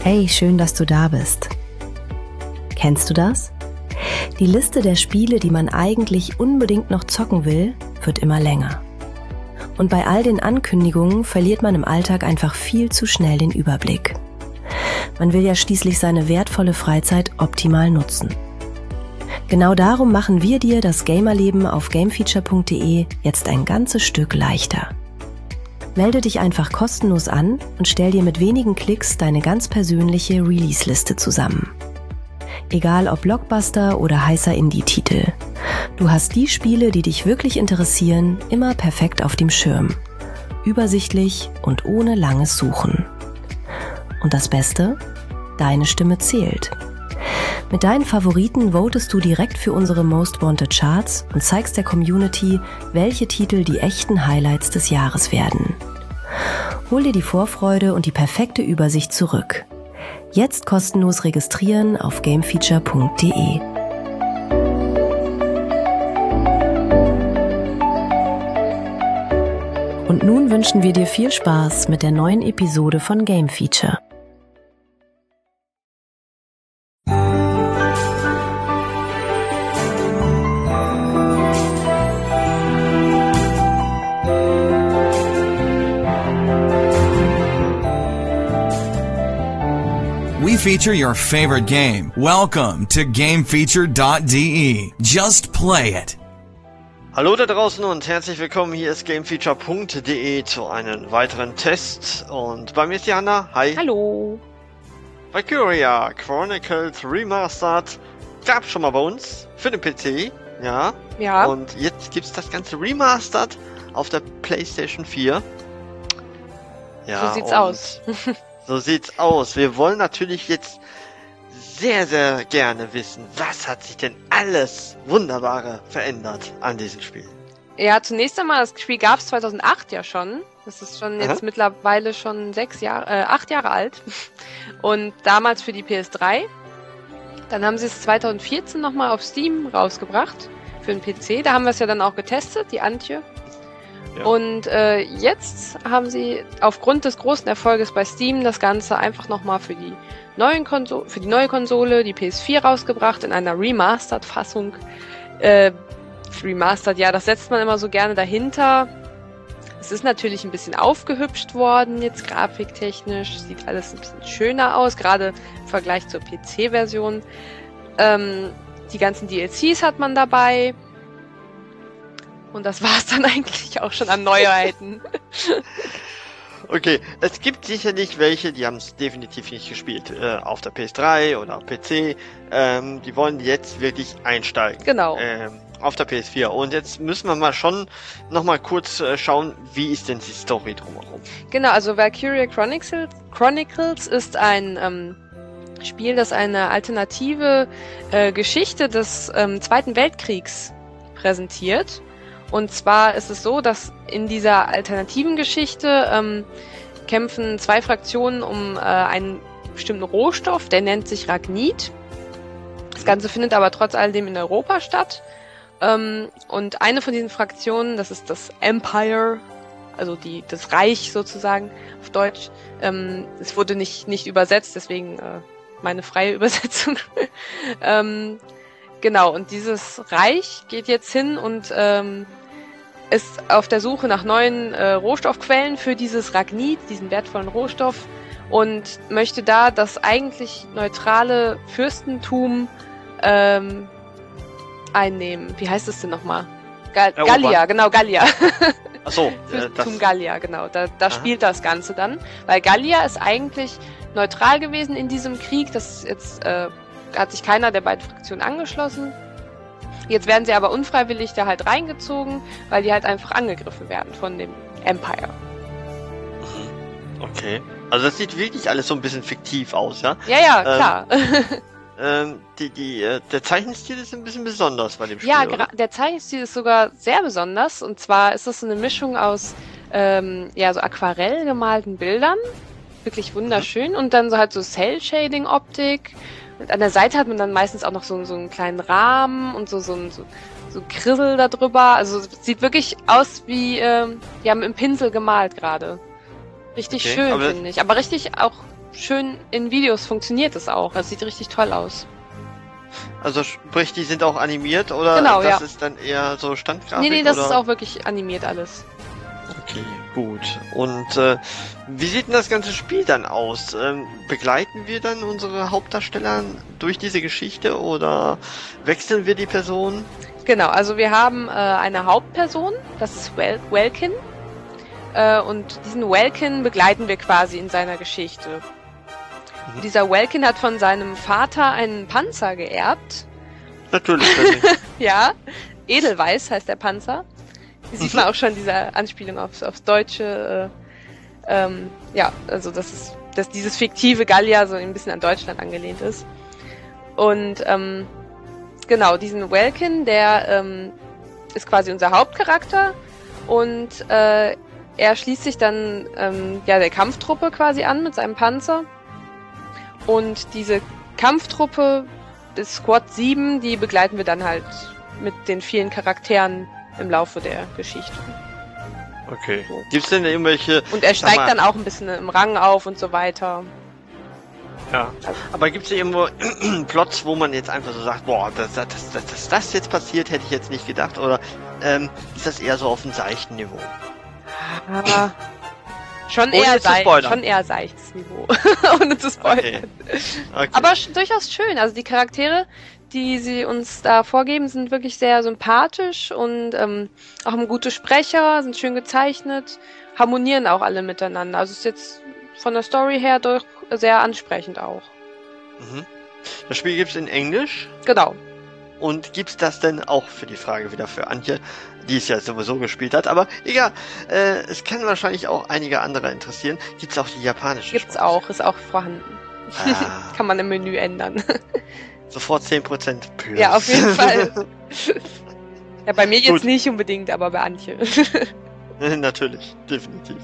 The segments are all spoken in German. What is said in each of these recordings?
Hey, schön, dass du da bist. Kennst du das? Die Liste der Spiele, die man eigentlich unbedingt noch zocken will, wird immer länger. Und bei all den Ankündigungen verliert man im Alltag einfach viel zu schnell den Überblick. Man will ja schließlich seine wertvolle Freizeit optimal nutzen. Genau darum machen wir dir das Gamerleben auf gamefeature.de jetzt ein ganzes Stück leichter. Melde dich einfach kostenlos an und stell dir mit wenigen Klicks deine ganz persönliche Release-Liste zusammen. Egal ob Blockbuster oder heißer Indie-Titel. Du hast die Spiele, die dich wirklich interessieren, immer perfekt auf dem Schirm. Übersichtlich und ohne langes Suchen. Und das Beste? Deine Stimme zählt. Mit deinen Favoriten votest du direkt für unsere Most Wanted Charts und zeigst der Community, welche Titel die echten Highlights des Jahres werden. Hol dir die Vorfreude und die perfekte Übersicht zurück. Jetzt kostenlos registrieren auf gamefeature.de. Und nun wünschen wir dir viel Spaß mit der neuen Episode von Game Feature. We feature your favorite game. Welcome to GameFeature.de. Just play it. Hallo da draußen und herzlich willkommen. Hier ist GameFeature.de zu einem weiteren Test. Und bei mir ist Jana. Hi. Hallo. Valkyria Chronicles Remastered gab schon mal bei uns für den PC. Ja. Ja. Und jetzt gibt's das Ganze Remastered auf der PlayStation 4. Ja, so sieht's aus. So sieht's aus. Wir wollen natürlich jetzt sehr, sehr gerne wissen, was hat sich denn alles Wunderbare verändert an diesem Spiel? Ja, zunächst einmal, das Spiel gab es 2008 ja schon. Das ist schon jetzt mittlerweile schon 8 Jahre alt. Und damals für die PS3. Dann haben sie es 2014 nochmal auf Steam rausgebracht für den PC. Da haben wir es ja dann auch getestet, die Antje. Ja. Und jetzt haben sie aufgrund des großen Erfolges bei Steam das Ganze einfach nochmal für die neue Konsole, die PS4 rausgebracht in einer Remastered-Fassung. Remastered, ja, das setzt man immer so gerne dahinter. Es ist natürlich ein bisschen aufgehübscht worden, jetzt grafiktechnisch, sieht alles ein bisschen schöner aus, gerade im Vergleich zur PC-Version. Die ganzen DLCs hat man dabei. Und das war's dann eigentlich auch schon an Neuheiten. Okay, es gibt sicherlich welche, die haben es definitiv nicht gespielt. Auf der PS3 oder auf PC. Die wollen jetzt wirklich einsteigen. Genau. Auf der PS4. Und jetzt müssen wir mal schon nochmal kurz schauen, wie ist denn die Story drumherum? Genau, also Valkyria Chronicles ist ein Spiel, das eine alternative Geschichte des Zweiten Weltkriegs präsentiert. Und zwar ist es so, dass in dieser alternativen Geschichte kämpfen zwei Fraktionen um einen bestimmten Rohstoff, der nennt sich Ragnit. Das Ganze findet aber trotz alledem in Europa statt. Und eine von diesen Fraktionen, das ist das Empire, also das Reich sozusagen auf Deutsch. Es wurde nicht übersetzt, deswegen meine freie Übersetzung. Genau, und dieses Reich geht jetzt hin und ist auf der Suche nach neuen Rohstoffquellen für dieses Ragnit, diesen wertvollen Rohstoff, und möchte da das eigentlich neutrale Fürstentum einnehmen. Wie heißt es denn nochmal? Gallia, genau, Gallia. Ach so, Fürstentum Gallia, genau. Da spielt das Ganze dann. Weil Gallia ist eigentlich neutral gewesen in diesem Krieg. Das ist jetzt hat sich keiner der beiden Fraktionen angeschlossen. Jetzt werden sie aber unfreiwillig da halt reingezogen, weil die halt einfach angegriffen werden von dem Empire. Okay. Also das sieht wirklich alles so ein bisschen fiktiv aus, ja? Ja, klar. Der Zeichenstil ist ein bisschen besonders bei dem Spiel, ja, oder? Der Zeichenstil ist sogar sehr besonders. Und zwar ist das so eine Mischung aus so Aquarell gemalten Bildern. Wirklich wunderschön. Und dann so halt so Cell-Shading-Optik. Und an der Seite hat man dann meistens auch noch so einen kleinen Rahmen und so Krissel da drüber. Also es sieht wirklich aus wie, die haben im Pinsel gemalt gerade. Richtig schön, finde ich. Aber richtig auch schön in Videos funktioniert es auch. Das sieht richtig toll aus. Also sprich, die sind auch animiert oder Genau, das ja. ist dann eher so Standgrafik? Nee, das oder? ist auch wirklich animiert alles. Okay, gut. Und wie sieht denn das ganze Spiel dann aus? Begleiten wir dann unsere Hauptdarsteller durch diese Geschichte oder wechseln wir die Person? Genau, also wir haben eine Hauptperson, das ist Welkin. Und diesen Welkin begleiten wir quasi in seiner Geschichte. Dieser Welkin hat von seinem Vater einen Panzer geerbt. Natürlich. Ja, Edelweiß heißt der Panzer. Hier sieht man auch schon diese Anspielung aufs Deutsche. Ja, also dass dieses fiktive Gallia so ein bisschen an Deutschland angelehnt ist. Und genau, diesen Welkin, der ist quasi unser Hauptcharakter und er schließt sich dann der Kampftruppe quasi an mit seinem Panzer. Und diese Kampftruppe des Squad 7, die begleiten wir dann halt mit den vielen Charakteren im Laufe der Geschichte. Okay. So. Gibt's denn irgendwelche... Und er steigt dann auch ein bisschen im Rang auf und so weiter. Ja. Aber gibt's denn irgendwo Plots, wo man jetzt einfach so sagt, boah, dass das jetzt passiert, hätte ich jetzt nicht gedacht? Oder ist das eher so auf einem seichten Niveau? Schon Ohne eher zu spoilern. schon eher seichtes Niveau. Ohne zu spoilern. Okay. Aber durchaus schön. Also die Charaktere, die sie uns da vorgeben, sind wirklich sehr sympathisch und auch haben gute Sprecher, sind schön gezeichnet, harmonieren auch alle miteinander. Also ist jetzt von der Story her doch sehr ansprechend auch. Mhm. Das Spiel gibt's in Englisch. Genau. Und gibt's das denn auch für die Frage wieder für Antje, die es ja sowieso gespielt hat, aber egal, es kann wahrscheinlich auch einige andere interessieren. Gibt's auch die japanische Gibt's Sprache? auch, ist auch vorhanden. Kann man im Menü ändern. Sofort 10% plus. Ja, auf jeden Fall. Ja, bei mir jetzt Gut. nicht unbedingt, aber bei Antje. Natürlich, definitiv.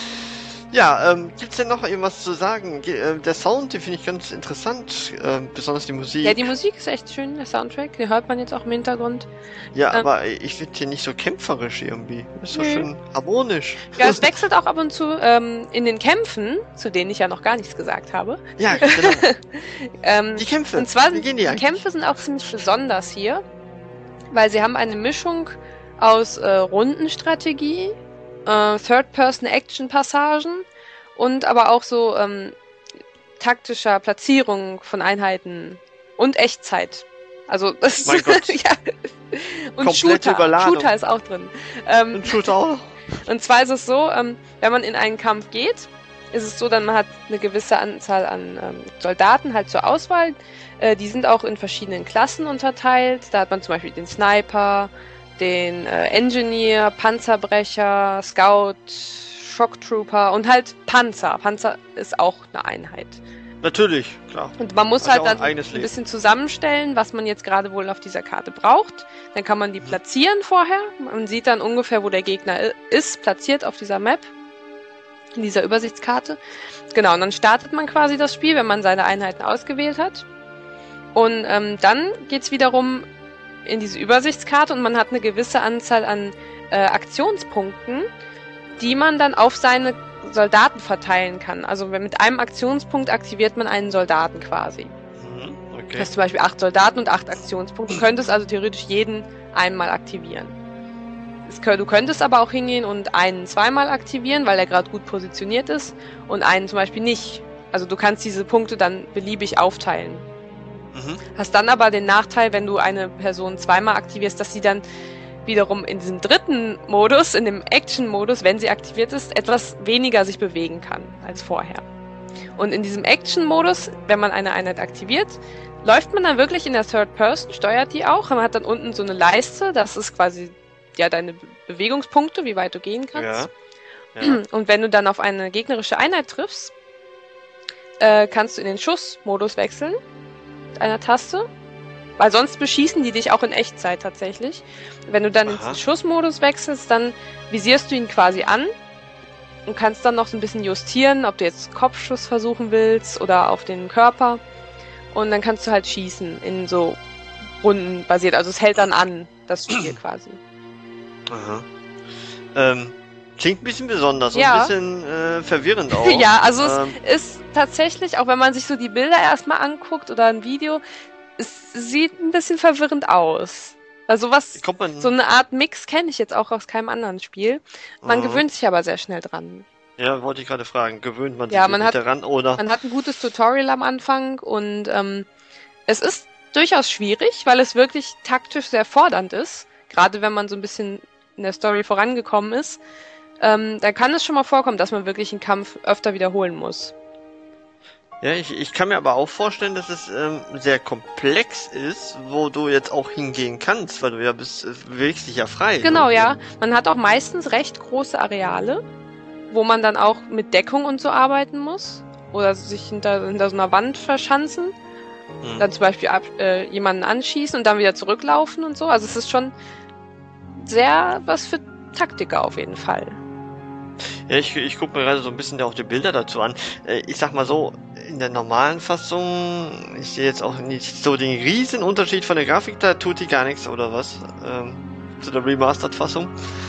Ja, gibt's denn noch irgendwas zu sagen? Der Sound, den finde ich ganz interessant, besonders die Musik. Ja, die Musik ist echt schön, der Soundtrack, den hört man jetzt auch im Hintergrund. Ja, aber ich finde den nicht so kämpferisch irgendwie. Ist so schön harmonisch. Ja, es wechselt auch ab und zu in den Kämpfen, zu denen ich ja noch gar nichts gesagt habe. Ja, genau. Die Die Kämpfe, und zwar wie gehen die die eigentlich? Kämpfe sind auch ziemlich besonders hier, weil sie haben eine Mischung aus Rundenstrategie, Third-Person-Action-Passagen und aber auch so taktischer Platzierung von Einheiten und Echtzeit. Also das Mein Gott. ja. Und Komplette Überladung. Shooter ist auch drin. Und Shooter auch. Und zwar ist es so, wenn man in einen Kampf geht, ist es so, dann man hat eine gewisse Anzahl an Soldaten halt zur Auswahl. Die sind auch in verschiedenen Klassen unterteilt. Da hat man zum Beispiel den Sniper, den Engineer, Panzerbrecher, Scout, Shocktrooper und halt Panzer. Panzer ist auch eine Einheit. Natürlich, klar. Und man muss Hat halt ja auch dann ein eigenes ein Leben. bisschen zusammenstellen, was man jetzt gerade wohl auf dieser Karte braucht. Dann kann man die platzieren vorher. Man sieht dann ungefähr, wo der Gegner ist, platziert auf dieser Map, in dieser Übersichtskarte. Genau, und dann startet man quasi das Spiel, wenn man seine Einheiten ausgewählt hat. Und dann geht's wiederum in diese Übersichtskarte und man hat eine gewisse Anzahl an Aktionspunkten, die man dann auf seine Soldaten verteilen kann. Also mit einem Aktionspunkt aktiviert man einen Soldaten quasi. Mhm, Du okay. hast zum Beispiel 8 Soldaten und 8 Aktionspunkte. Du könntest also theoretisch jeden einmal aktivieren. Du könntest aber auch hingehen und einen zweimal aktivieren, weil er gerade gut positioniert ist und einen zum Beispiel nicht. Also du kannst diese Punkte dann beliebig aufteilen. Mhm. Hast dann aber den Nachteil, wenn du eine Person zweimal aktivierst, dass sie dann wiederum in diesem dritten Modus, in dem Action-Modus, wenn sie aktiviert ist, etwas weniger sich bewegen kann als vorher. Und in diesem Action-Modus, wenn man eine Einheit aktiviert, läuft man dann wirklich in der Third Person, steuert die auch. Man hat dann unten so eine Leiste, das ist quasi ja deine Bewegungspunkte, wie weit du gehen kannst. Ja. Ja. Und wenn du dann auf eine gegnerische Einheit triffst, kannst du in den Schussmodus wechseln mit einer Taste. Weil sonst beschießen die dich auch in Echtzeit tatsächlich. Wenn du dann in den Schussmodus wechselst, dann visierst du ihn quasi an und kannst dann noch so ein bisschen justieren, ob du jetzt Kopfschuss versuchen willst oder auf den Körper. Und dann kannst du halt schießen in so Runden basiert. Also es hält dann an, das Spiel quasi. Aha. Klingt ein bisschen besonders und Ja. ein bisschen verwirrend auch. Ja, also es ist tatsächlich, auch wenn man sich so die Bilder erstmal anguckt oder ein Video, es sieht ein bisschen verwirrend aus. Also Kommt man, so eine Art Mix kenne ich jetzt auch aus keinem anderen Spiel. Man Mhm. gewöhnt sich aber sehr schnell dran. Ja, wollte ich gerade fragen. Gewöhnt man sich Ja, man wirklich hat- daran oder? Man hat ein gutes Tutorial am Anfang und es ist durchaus schwierig, weil es wirklich taktisch sehr fordernd ist. Gerade wenn man so ein bisschen in der Story vorangekommen ist. Da kann es schon mal vorkommen, dass man wirklich einen Kampf öfter wiederholen muss. Ja, ich kann mir aber auch vorstellen, dass es sehr komplex ist, wo du jetzt auch hingehen kannst, weil du ja bewegst dich ja frei. Genau, ne? ja. Man hat auch meistens recht große Areale, wo man dann auch mit Deckung und so arbeiten muss. Oder sich hinter so einer Wand verschanzen. Hm. Dann zum Beispiel jemanden anschießen und dann wieder zurücklaufen und so. Also es ist schon sehr was für Taktiker auf jeden Fall. Ja, ich gucke mir gerade so ein bisschen auch die Bilder dazu an. Ich sag mal so, in der normalen Fassung, ich sehe jetzt auch nicht so den riesen Unterschied von der Grafik, da tut die gar nichts, oder was? Zu der Remastered-Fassung.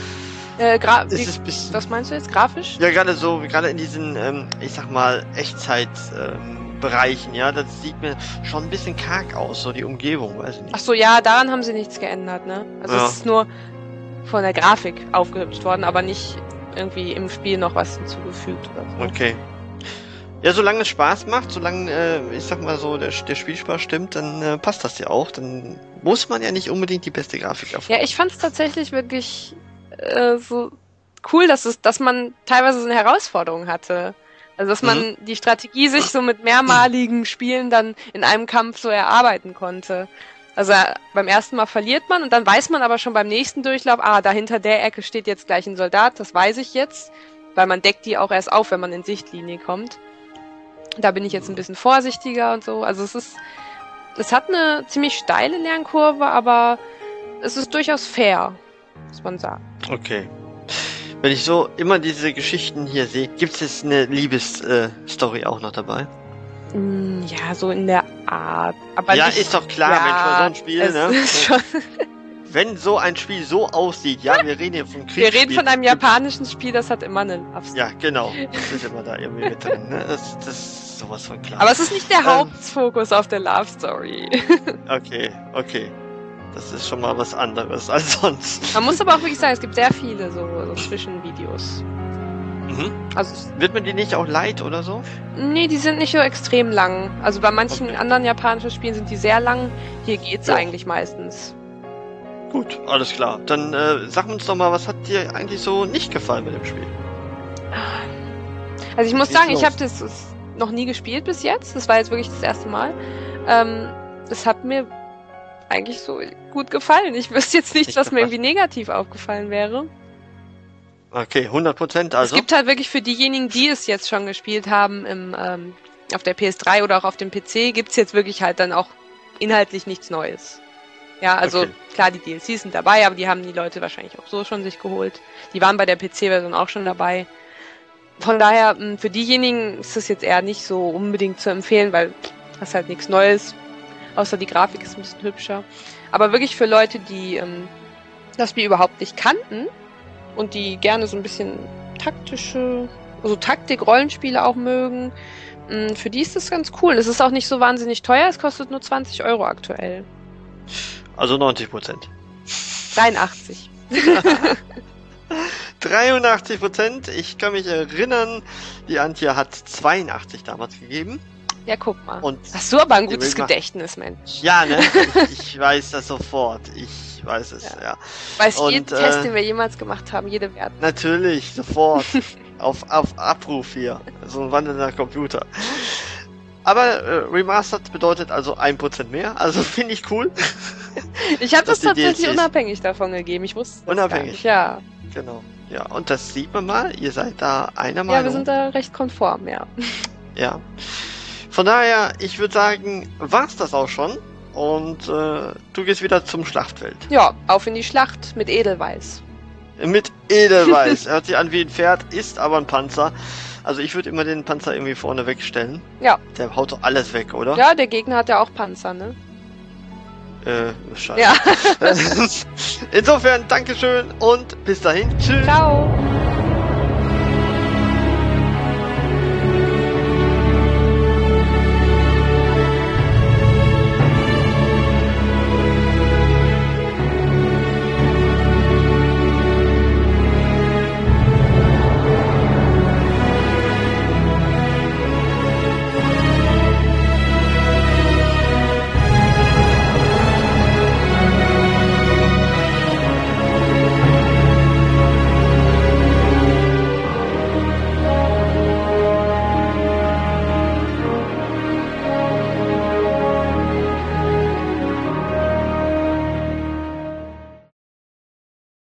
Ist es bisschen, Was meinst du jetzt? Grafisch? ja, gerade in diesen, ich sag mal, Echtzeit-Bereichen, ja, das sieht mir schon ein bisschen karg aus, so die Umgebung, weiß ich nicht. Ach so, ja, daran haben sie nichts geändert, ne? Also Ja. es ist nur von der Grafik aufgehübscht worden, aber nicht irgendwie im Spiel noch was hinzugefügt oder so. Okay. Ja, solange es Spaß macht, solange, ich sag mal so, der Spielspaß stimmt, dann passt das ja auch. Dann muss man ja nicht unbedingt die beste Grafik erfahren. Ja, ich fand es tatsächlich wirklich so cool, dass man teilweise so eine Herausforderung hatte. Also dass man die Strategie sich so mit mehrmaligen Spielen dann in einem Kampf so erarbeiten konnte. Also beim ersten Mal verliert man und dann weiß man aber schon beim nächsten Durchlauf, da hinter der Ecke steht jetzt gleich ein Soldat, das weiß ich jetzt, weil man deckt die auch erst auf, wenn man in Sichtlinie kommt. Da bin ich jetzt ein bisschen vorsichtiger und so. Also es hat eine ziemlich steile Lernkurve, aber es ist durchaus fair, muss man sagen. Okay. Wenn ich so immer diese Geschichten hier sehe, gibt es jetzt eine Liebesstory auch noch dabei? Ja, so in der Art. Aber Ja, nicht, ist doch klar, ja, Mensch, bei so ein Spiel, es ne? ist schon, Wenn so ein Spiel so aussieht, ja, wir reden hier von Kriegsspiel. wir reden von einem japanischen Spiel, das hat immer eine Love Story. Ja, genau. Das ist immer da irgendwie mit drin, ne? Das ist sowas von klar. Aber es ist nicht der Hauptfokus auf der Love Story. Okay. Das ist schon mal was anderes als sonst. Man muss aber auch wirklich sagen, es gibt sehr viele so Zwischenvideos. Mhm. Also, Wird man die nicht auch leid oder so? nee, die sind nicht so extrem lang. Also bei manchen anderen japanischen Spielen sind die sehr lang. Hier geht's Ja. eigentlich meistens. Gut, alles klar. Dann sag uns doch mal, was hat dir eigentlich so nicht gefallen bei dem Spiel? Also ich muss Schieß sagen, ich los. habe das noch nie gespielt bis jetzt. Das war jetzt wirklich das erste Mal. Es hat mir eigentlich so gut gefallen. Ich wüsste jetzt nicht, Nicht was mir gefallen. irgendwie negativ aufgefallen wäre. Okay, 100% also. Es gibt halt wirklich für diejenigen, die es jetzt schon gespielt haben auf der PS3 oder auch auf dem PC, gibt's jetzt wirklich halt dann auch inhaltlich nichts Neues. Ja, also Okay. klar, die DLCs sind dabei, aber die haben die Leute wahrscheinlich auch so schon sich geholt. Die waren bei der PC-Version auch schon dabei. Von daher, für diejenigen ist es jetzt eher nicht so unbedingt zu empfehlen, weil das ist halt nichts Neues. Außer die Grafik ist ein bisschen hübscher. Aber wirklich für Leute, die das Spiel überhaupt nicht kannten und die gerne so ein bisschen Taktik-Rollenspiele auch mögen, für die ist das ganz cool. Es ist auch nicht so wahnsinnig teuer, es kostet nur 20 € aktuell. Also 90%. 83. 83%. Ich kann mich erinnern, die Antje hat 82 damals gegeben. Ja, guck mal. Und Hast du aber ein gutes will mal- Gedächtnis, Mensch. ja, ne? Ich weiß das sofort. Ich weiß es, ja. Weiß Und, jeden Test, den wir jemals gemacht haben, jede Wert. Natürlich, sofort. auf Abruf hier. So ein wandelnder Computer. Aber Remastered bedeutet also 1% mehr. Also finde ich cool. Ich habe dass das die tatsächlich DLCs unabhängig davon gegeben. Ich wusste das Unabhängig? gar nicht. Ja. Genau. Ja, und das sieht man mal. Ihr seid da einer Meinung. Ja, wir sind da recht konform, ja. Ja. Von daher, ich würde sagen, war's das auch schon. Und du gehst wieder zum Schlachtfeld. Ja, auf in die Schlacht mit Edelweiß. Mit Edelweiß. Hört sich an wie ein Pferd, ist aber ein Panzer. Also ich würde immer den Panzer irgendwie vorne wegstellen. Ja. Der haut doch alles weg, oder? Ja, der Gegner hat ja auch Panzer, ne? Schade. Ja. Insofern, Dankeschön und bis dahin. Tschüss. Ciao.